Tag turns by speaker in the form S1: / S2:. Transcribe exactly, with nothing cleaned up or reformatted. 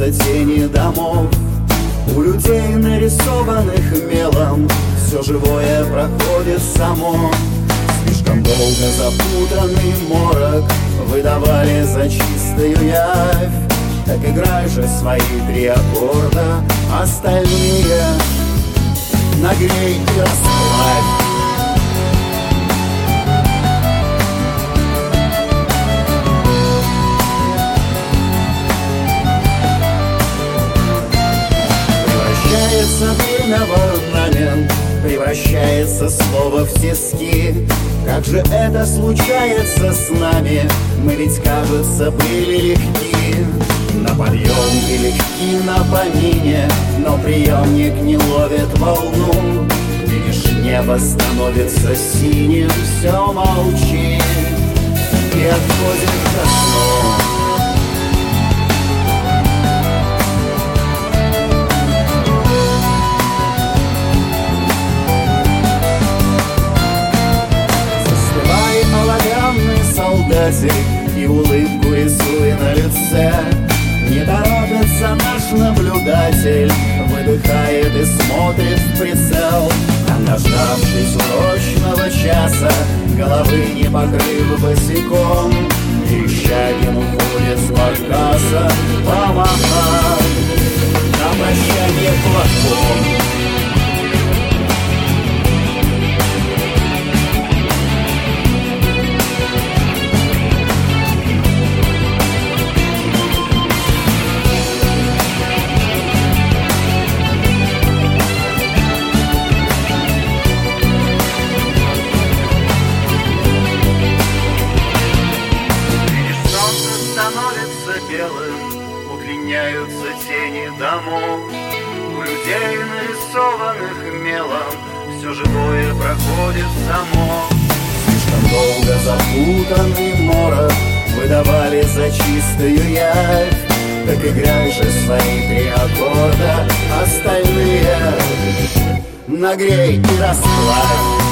S1: останавливаются тени домов. У людей, нарисованных мелом, все живое проходит само. Слишком долго запутанный морок выдавали за чистую явь. Так играй же свои три аккорда, остальные нагрей и расплавь. Превращается время в орнамент, превращается слово в тиски. Как же это случается с нами? Мы ведь, кажется, были легки на подъем и легки на помине, но приемник не ловит волну. Видишь, небо становится синим, все молчит и отходит ко сну. И улыбку рисуй на лице. Не торопится наш наблюдатель, выдыхает и смотрит в прицел. А дождавшись урочного часа, головы не покрыв босиком, Верещагин уходит с баркаса, помахав на прощание платком. Белым удлиняются тени домов. У людей, нарисованных мелом, все живое проходит само. Слишком долго запутанный морок выдавали за чистую явь. Так играй же свои три аккорда, остальные нагрей и расплавь.